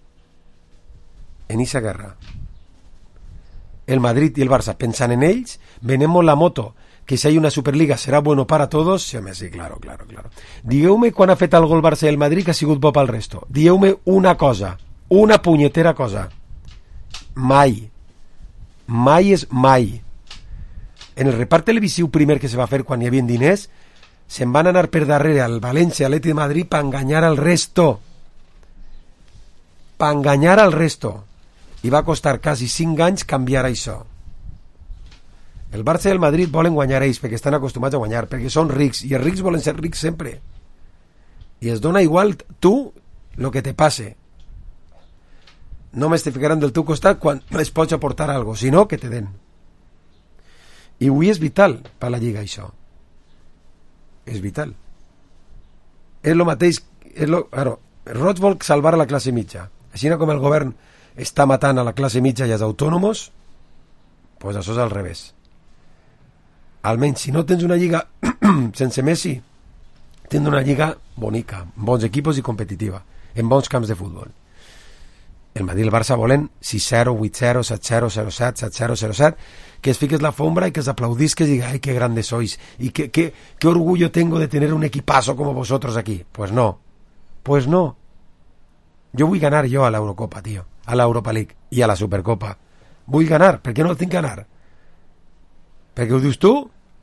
En aquesta guerra. El Madrid i el Barça pensant en ells, venemos la moto, que si hay una Superliga será bueno para todos. Sí, home, sí, claro, claro, claro. Digueu-me quan ha fet el gol Barça i el Madrid que ha sigut bo pel resto. Digueu-me una cosa, una punyetera cosa. Mai. Mai és mai. En el repart televisiu primer que se va fer quan hi havia diners, se'n van anar per darrere al València, a l'Atlètic de Madrid, per enganyar al resto. Per enganyar al resto. I va costar quasi cinc anys canviar això. El Barça i el Madrid volen guanyar ells perquè estan acostumats a guanyar, perquè són rics, i els rics volen ser rics sempre. I es dona igual tu el que te passe. No més te ficaran del teu costat quan es pots aportar algo, sinó que te den. I avui és vital per la Lliga això. És vital. És el mateix, és lo, claro, Roig vol salvar la classe mitja. Així com el govern està matant a la classe mitja i als autònoms, pues això és al revés. Almenys si no tens una lliga sense Messi, tens una lliga bonica, amb bons equipos i competitiva, en bons camps de futbol. El Madrid i el Barça volen sis zero, vuit zero, set zero, zero set, set zero, zero set, que es fiques la fombra y que os aplaudisques y digas, ay, qué grandes sois, y qué, qué, qué orgullo tengo de tener un equipazo como vosotros aquí. Pues no, pues no. Yo voy a ganar yo a la Eurocopa, tío, a la Europa League y a la Supercopa. Voy a ganar, ¿por qué no el tengo que ganar? ¿Perquè ho dius tu?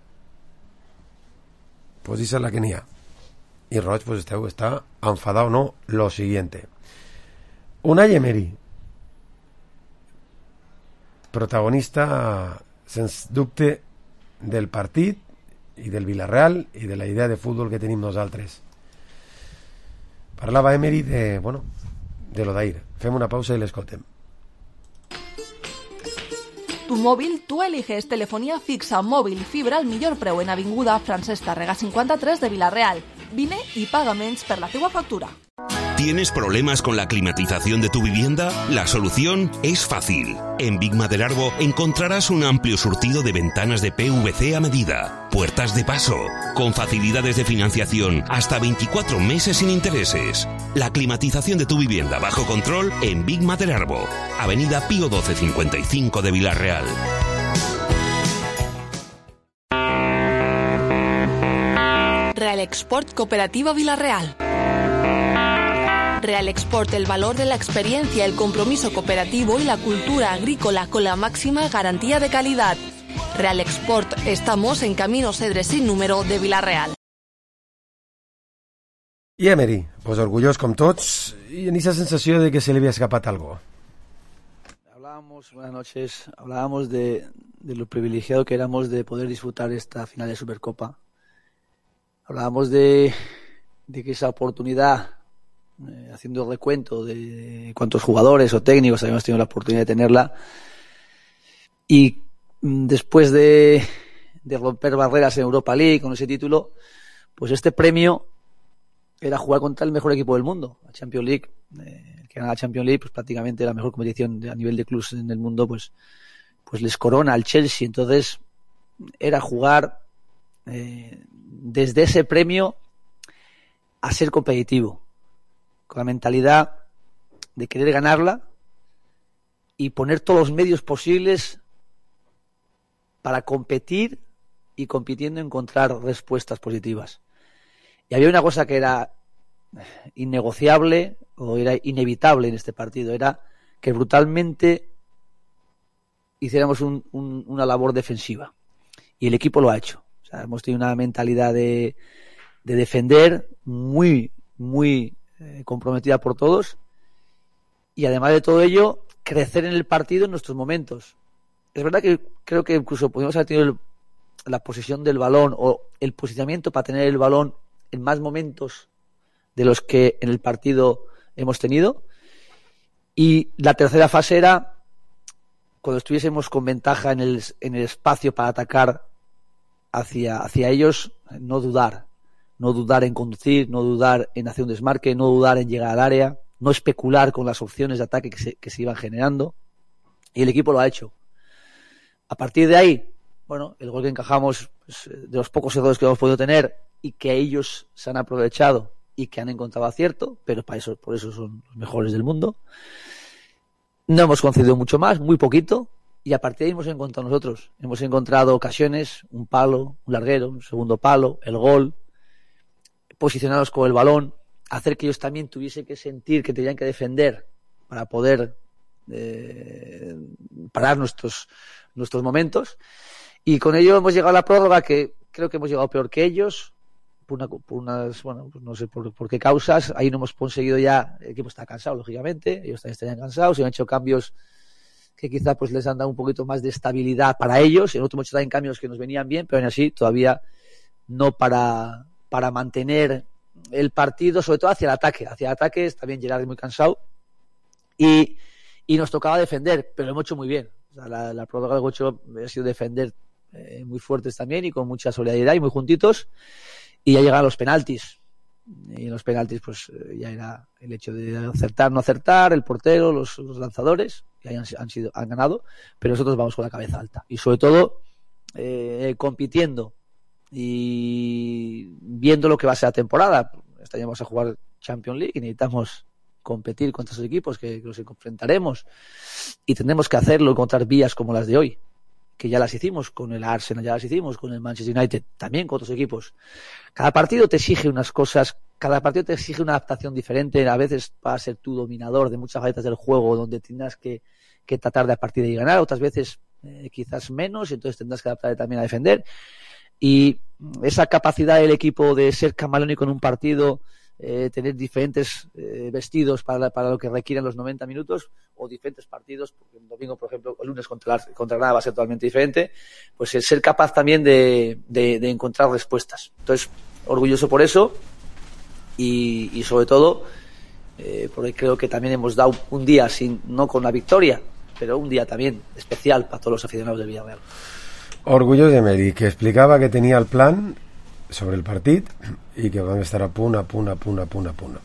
Pues esa es la que n'hi ha. Y Roig, pues esteu, está enfadado, ¿no? Lo siguiente. Unai Emery, protagonista, sens dubte, del partit i del Villarreal i de la idea de futbol que tenim nosaltres. Parlava Emery de, bueno, de lo d'ahir. Fem una pausa i l'escoltem. Tu móvil, tú eliges telefonía fixa, móvil, fibra al millor preu en Avinguda Francesc Tàrrega cinquanta-tres de Villarreal. Vine y paga menys per la teua factura. ¿Tienes problemas con la climatización de tu vivienda? La solución es fácil. En Big Madelarbo encontrarás un amplio surtido de ventanas de P V C a medida, puertas de paso, con facilidades de financiación hasta veinticuatro meses sin intereses. La climatización de tu vivienda bajo control en Big Madelarbo, Avenida Pío doce cincuenta y cinco de Villarreal. Real Export Cooperativa Villarreal. Real Export, el valor de la experiencia, el compromiso cooperativo y la cultura agrícola con la máxima garantía de calidad. Real Export, estamos en Camino Cedres sin número de Villarreal. I Emery, pues orgullós com tots, y en esa sensació de que se le había escapat algo. Hablábamos, buenas noches, hablábamos de, de lo privilegiado que éramos de poder disfrutar esta final de Supercopa. Hablábamos de, de que esa oportunidad, eh, haciendo el recuento de cuántos jugadores o técnicos habíamos tenido la oportunidad de tenerla, y mm, después de, de romper barreras en Europa League con ese título, pues este premio era jugar contra el mejor equipo del mundo, la Champions League. Eh, el que gana la Champions League, pues prácticamente la mejor competición a nivel de clubes en el mundo, pues, pues les corona al Chelsea. Entonces era jugar eh, desde ese premio a ser competitivo, con la mentalidad de querer ganarla y poner todos los medios posibles para competir y compitiendo encontrar respuestas positivas. Y había una cosa que era innegociable o era inevitable en este partido, era que brutalmente hiciéramos un, un, una labor defensiva, y el equipo lo ha hecho. O sea, hemos tenido una mentalidad de, de defender muy, muy eh, comprometida por todos, y además de todo ello, crecer en el partido en nuestros momentos. Es verdad que creo que incluso podríamos haber tenido el, la posesión del balón o el posicionamiento para tener el balón en más momentos de los que en el partido hemos tenido. Y la tercera fase era cuando estuviésemos con ventaja en el, en el espacio para atacar hacia, hacia ellos, no dudar. No dudar en conducir, no dudar en hacer un desmarque, no dudar en llegar al área, no especular con las opciones de ataque que se, que se iban generando. Y el equipo lo ha hecho. A partir de ahí, bueno, el gol que encajamos, pues, de los pocos errores que hemos podido tener y que ellos se han aprovechado y que han encontrado acierto, pero para eso, por eso son los mejores del mundo. No hemos concedido mucho más, muy poquito, y a partir de ahí hemos encontrado nosotros. Hemos encontrado ocasiones, un palo, un larguero, un segundo palo, el gol, posicionarnos con el balón, hacer que ellos también tuviesen que sentir que tenían que defender para poder eh, parar nuestros nuestros momentos, y con ello hemos llegado a la prórroga, que creo que hemos llegado peor que ellos por, una, por unas, bueno, pues no sé por, por qué causas. Ahí no hemos conseguido, ya el equipo está cansado, lógicamente, ellos también estarían cansados, se han hecho cambios que quizá pues les han dado un poquito más de estabilidad para ellos, y nosotros hemos hecho también cambios que nos venían bien, pero aún así todavía no para, para mantener el partido, sobre todo hacia el ataque, hacia el ataque. También Gerard es muy cansado, y, y nos tocaba defender, pero lo hemos hecho muy bien. O sea, la, la prórroga del Gocho ha sido defender eh, muy fuertes también y con mucha solidaridad y muy juntitos, y ya llegaron los penaltis, y en los penaltis pues eh, ya era el hecho de acertar, no acertar, el portero, los, los lanzadores, que han, han, sido, han ganado, pero nosotros vamos con la cabeza alta y sobre todo eh, compitiendo y viendo lo que va a ser la temporada. Este año vamos a jugar Champions League y necesitamos competir contra esos equipos que, que los enfrentaremos, y tendremos que hacerlo, encontrar vías como las de hoy, que ya las hicimos con el Arsenal, ya las hicimos con el Manchester United, también con otros equipos. Cada partido te exige unas cosas, cada partido te exige una adaptación diferente. A veces vas a ser tú dominador de muchas facetas del juego, donde tendrás que, que tratar de a partir de ahí ganar, otras veces eh, quizás menos, entonces tendrás que adaptarte también a defender. Y esa capacidad del equipo de ser camaleónico en un partido, Eh, tener diferentes eh, vestidos para, para lo que requieren los noventa minutos, o diferentes partidos, porque el domingo, por ejemplo, el lunes contra, contra Granada va a ser totalmente diferente, pues el ser capaz también de, de, de encontrar respuestas. Entonces, orgulloso por eso, y, y sobre todo eh, porque creo que también hemos dado un día, sin, no con la victoria, pero un día también especial para todos los aficionados del Villarreal. Orgulloso de Emery, que explicava que tenia el plan sobre el partit i que vam estar a punt, a punt, a punt, a punt, a punt.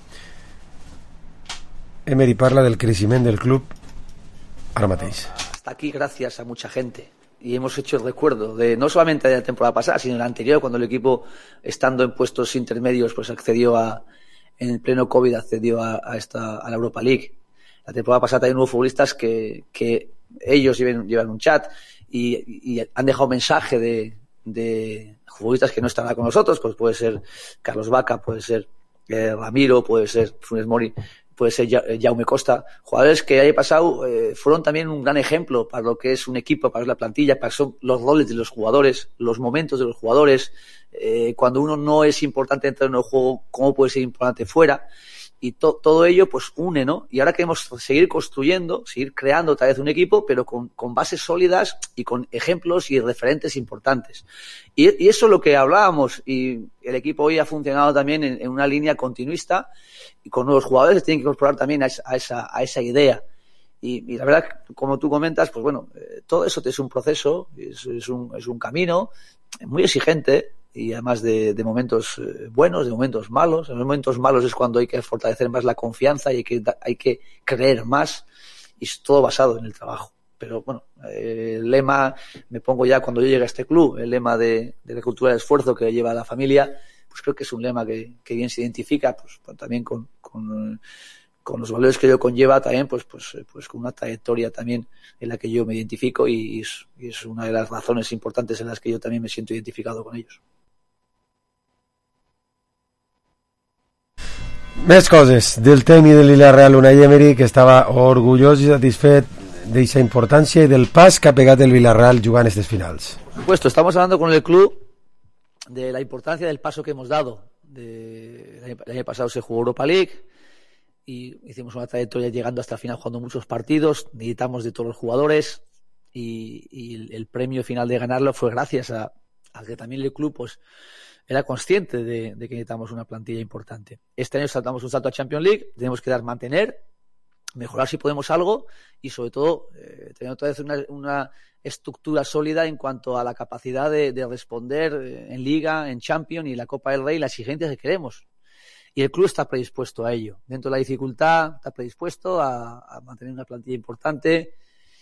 Emery parla del creixement del club ara mateix. Hasta aquí gracias a mucha gente, y hemos hecho el recuerdo de no solamente de la temporada pasada, sino de la anterior, cuando el equipo, estando en puestos intermedios, pues accedió a, en el pleno COVID, accedió a, a esta a la Europa League. La temporada pasada también hubo futbolistas que, que ellos llevan, llevan un chat y, y han dejado mensaje de, de futbolistas que no están con nosotros, pues puede ser Carlos Vaca, puede ser eh, Ramiro, puede ser Funes Mori, puede ser Jaume Costa, jugadores que el año pasado eh, fueron también un gran ejemplo para lo que es un equipo, para la plantilla, para son los roles de los jugadores, los momentos de los jugadores, eh, cuando uno no es importante dentro de un juego, cómo puede ser importante fuera, y to, todo ello pues une, ¿no? Y ahora queremos seguir construyendo, seguir creando otra vez un equipo, pero con, con bases sólidas y con ejemplos y referentes importantes. Y, y eso es lo que hablábamos, y el equipo hoy ha funcionado también en, en una línea continuista, y con nuevos jugadores se tienen que incorporar también a esa, a esa, a esa idea. Y, y la verdad, como tú comentas, pues bueno, eh, todo eso es un proceso, es, es, un, es un camino muy exigente, y además de, de momentos buenos, de momentos malos. En los momentos malos es cuando hay que fortalecer más la confianza y hay que, hay que creer más, y es todo basado en el trabajo. Pero bueno, eh, el lema, me pongo ya cuando yo llegue a este club, el lema de, de la cultura del esfuerzo que lleva la familia, pues creo que es un lema que, que bien se identifica, pues, pues también con, con, con los valores que yo conlleva, también pues, pues, pues con una trayectoria también en la que yo me identifico, y, y, es, y es una de las razones importantes en las que yo también me siento identificado con ellos. Més coses del tècnic de Villarreal, Unai Emery, que estava orgullós i satisfet d'aquesta importància i del pas que ha pegat el Villarreal jugant estes finals. Por supuesto, estamos hablando con el club de la importancia del paso que hemos dado. De, el año pasado se jugó Europa League y hicimos una trayectoria llegando hasta el final jugando muchos partidos, necesitamos de todos los jugadores y, y el, el premio final de ganarlo fue gracias a, a que también el club pues era consciente de, de que necesitamos una plantilla importante. Este año saltamos un salto a Champions League, tenemos que dar mantener, mejorar si podemos algo y sobre todo eh, tener otra vez una, una estructura sólida en cuanto a la capacidad de, de responder en Liga, en Champions y en la Copa del Rey las exigencias que queremos. Y el club está predispuesto a ello. Dentro de la dificultad está predispuesto a, a mantener una plantilla importante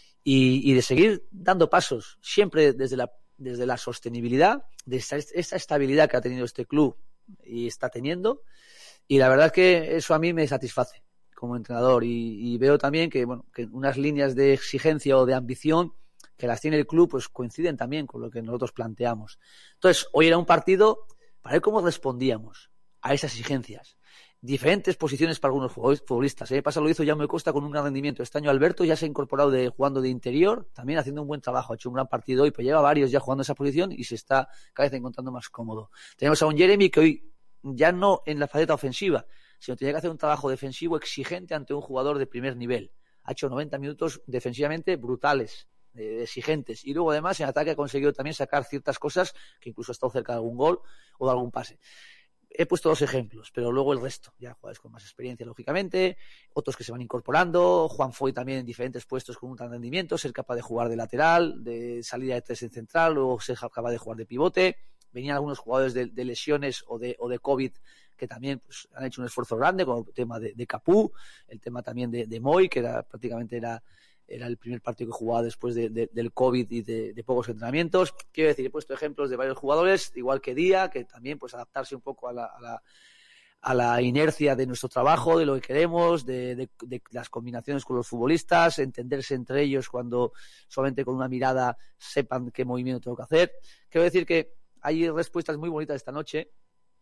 y, y de seguir dando pasos, siempre desde la, desde la sostenibilidad, de esta, esta estabilidad que ha tenido este club y está teniendo. Y la verdad es que eso a mí me satisface como entrenador y, y veo también que, bueno, que unas líneas de exigencia o de ambición que las tiene el club pues coinciden también con lo que nosotros planteamos. Entonces, hoy era un partido para ver cómo respondíamos a esas exigencias. Diferentes posiciones para algunos futbolistas. El año pasado lo hizo Jaume Costa con un gran rendimiento. Este año Alberto ya se ha incorporado de, jugando de interior, también haciendo un buen trabajo. Ha hecho un gran partido hoy, pues lleva varios ya jugando esa posición y se está cada vez encontrando más cómodo. Tenemos a un Jeremy que hoy ya no en la faceta ofensiva, sino tenía que hacer un trabajo defensivo exigente ante un jugador de primer nivel. Ha hecho noventa minutos defensivamente brutales, eh, exigentes. Y luego además en ataque ha conseguido también sacar ciertas cosas que incluso ha estado cerca de algún gol o de algún pase. He puesto dos ejemplos, pero luego el resto, ya jugadores con más experiencia, lógicamente, otros que se van incorporando, Juan Foy también en diferentes puestos con un gran rendimiento, ser capaz de jugar de lateral, de salida de tres en central, o ser capaz de jugar de pivote. Venían algunos jugadores de, de lesiones o de, o de COVID que también pues, han hecho un esfuerzo grande, como el tema de, de Capú, el tema también de, de Moy, que era prácticamente era... era el primer partido que jugaba después de, de, del COVID y de, de pocos entrenamientos. Quiero decir, he puesto ejemplos de varios jugadores, igual que Día, que también pues adaptarse un poco a la, a la, a la inercia de nuestro trabajo, de lo que queremos, de, de, de las combinaciones con los futbolistas, entenderse entre ellos cuando solamente con una mirada sepan qué movimiento tengo que hacer. Quiero decir que hay respuestas muy bonitas esta noche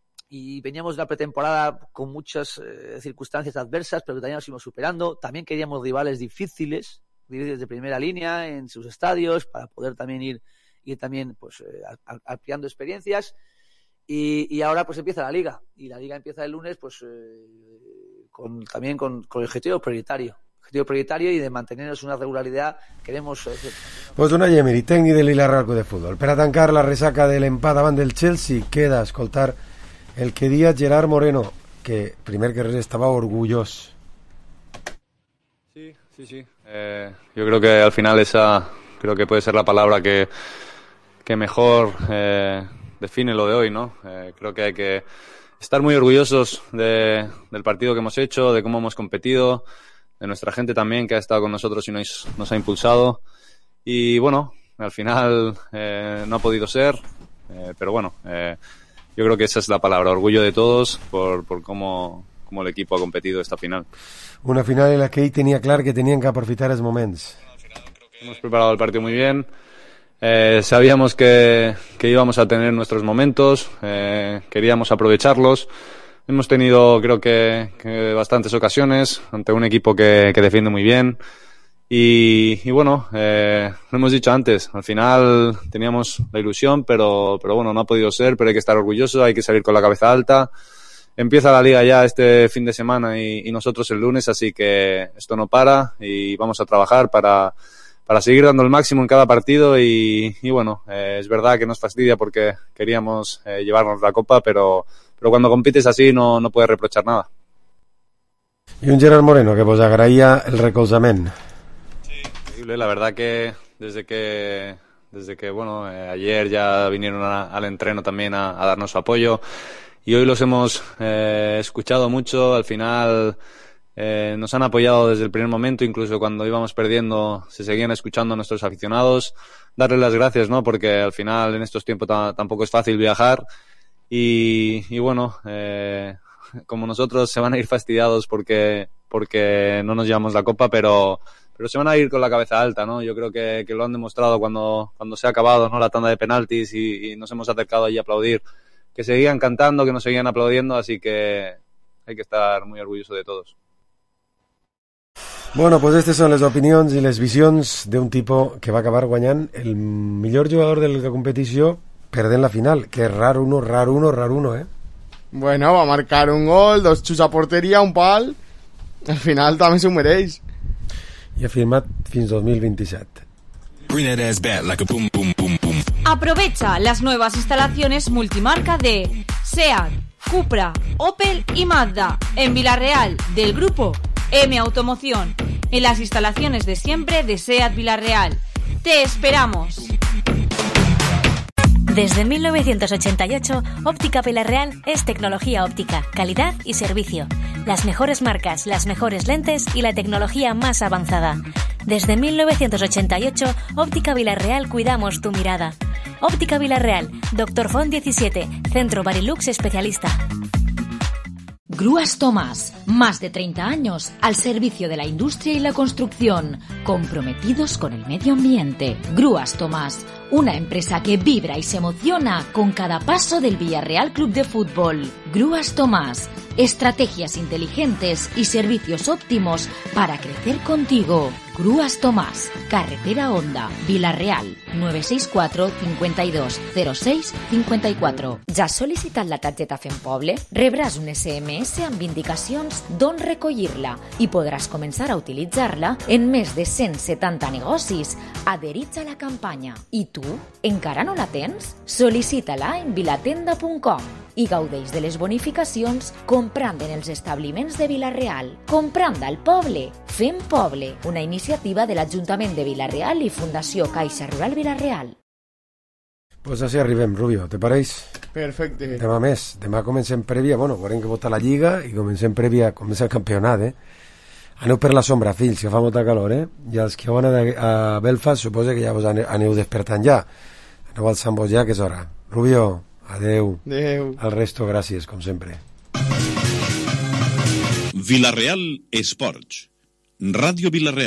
y veníamos de una pretemporada con muchas eh, circunstancias adversas, pero que también nos íbamos superando. También queríamos rivales difíciles, de primera línea en sus estadios para poder también ir ir también pues eh, ampliando experiencias y, y ahora pues empieza la liga y la liga empieza el lunes pues eh, con también con, con el objetivo prioritario objetivo prioritario y de mantenernos una regularidad queremos eh, pues Unai Emery, tècnic de l'Ila Club de Futbol. Per a tancar la resaca de l'empat davant del Chelsea queda escoltar el que dia Gerard Moreno, que primer que res estava orgullós. Sí, sí, sí. Eh, yo creo que al final esa creo que puede ser la palabra que, que mejor eh, define lo de hoy, ¿no? Eh, creo que hay que estar muy orgullosos de, del partido que hemos hecho, de cómo hemos competido, de nuestra gente también que ha estado con nosotros y nos, nos ha impulsado. Y bueno, al final eh, no ha podido ser, eh, pero bueno, eh, yo creo que esa es la palabra, orgullo de todos por, por cómo, cómo el equipo ha competido esta final. Una final en la que ell tenia clar que tenien que aprofitar els moments. Hemos preparado el partido muy bien, eh, sabíamos que, que íbamos a tener nuestros momentos, eh, queríamos aprovecharlos. Hemos tenido creo que, que bastantes ocasiones ante un equipo que, que defiende muy bien y, y bueno, eh, lo hemos dicho antes, al final teníamos la ilusión, pero, pero bueno, no ha podido ser, pero hay que estar orgulloso, hay que salir con la cabeza alta. Empieza la liga ya este fin de semana y, y nosotros el lunes, así que esto no para y vamos a trabajar para, para seguir dando el máximo en cada partido y, y bueno, eh, es verdad que nos fastidia porque queríamos eh, llevarnos la copa, pero, pero cuando compites así no, no puedes reprochar nada. Y un Gerard Moreno que pues agraía el recolzament. Sí, increíble, la verdad que desde que, desde que bueno, eh, ayer ya vinieron a, al entreno también a, a darnos su apoyo. Y hoy los hemos eh, escuchado mucho, al final eh, nos han apoyado desde el primer momento, incluso cuando íbamos perdiendo se seguían escuchando a nuestros aficionados. Darles las gracias, ¿no? Porque al final en estos tiempos t- tampoco es fácil viajar y, y bueno, eh, como nosotros se van a ir fastidiados porque, porque no nos llevamos la copa, pero, pero se van a ir con la cabeza alta, ¿no? Yo creo que, que lo han demostrado cuando, cuando se ha acabado, ¿no? La tanda de penaltis y, y nos hemos acercado allí a aplaudir. Que seguían cantando, que nos seguían aplaudiendo, así que hay que estar muy orgulloso de todos. Bueno, pues aquestes són les opinions i les visions d'un tipus que va acabar guanyant el millor jugador de la competició perdent la final, que és raro uno, raro uno, raro uno, eh? Bueno, va marcar un gol, dos xuts a porteria, un pal. Al final també s'ho mereix. I ha firmat fins dos mil vint-i-set. Aprovecha las nuevas instalaciones multimarca de SEAT, Cupra, Opel y Mazda en Villarreal del grupo M Automoción, en las instalaciones de siempre de SEAT Villarreal. ¡Te esperamos! Desde mil novecientos ochenta y ocho, Óptica Villarreal es tecnología óptica, calidad y servicio. Las mejores marcas, las mejores lentes y la tecnología más avanzada. Desde mil novecientos ochenta y ocho, Óptica Villarreal cuidamos tu mirada. Óptica Villarreal, Doctor Font diecisiete, Centro Barilux especialista. Grúas Tomás, más de treinta años al servicio de la industria y la construcción, comprometidos con el medio ambiente. Grúas Tomás, una empresa que vibra y se emociona con cada paso del Villarreal Club de Fútbol. Grúas Tomás, estrategias inteligentes y servicios óptimos para crecer contigo. Grúas Tomás, Carretera Honda, Villarreal, nueve seis cuatro, cincuenta y dos, cero seis, cincuenta y cuatro. Ja has sol·licitat la targeta Fem Poble? Rebràs un ese eme ese amb indicacions d'on recollir-la i podràs començar a utilitzar-la en més de cent setanta negocis adherits a la campanya. I tu, encara no la tens? Sol·licita-la en vilatenda punt com i gaudeix de les bonificacions comprant en els establiments de Villarreal. Comprant al poble. Fem Poble, una iniciativa de l'Ajuntament de Villarreal i Fundació Caixa Rural Villarreal. Pues així arribem, Rubio, te pareix? Perfecte. Demà més, demà comencem prèvia, bueno, veurem que vota la Lliga i comencem prèvia, comença el campionat, eh? Aneu per la sombra, fills, que fa molta calor, eh? I els que heu anat a Belfast, suposa que ja vos aneu despertant ja. Aneu al Sant Bos ja, que és hora. Rubio, adeu. Adeu. Al resto, gràcies, com sempre. Villarreal Esports. Ràdio Villarreal.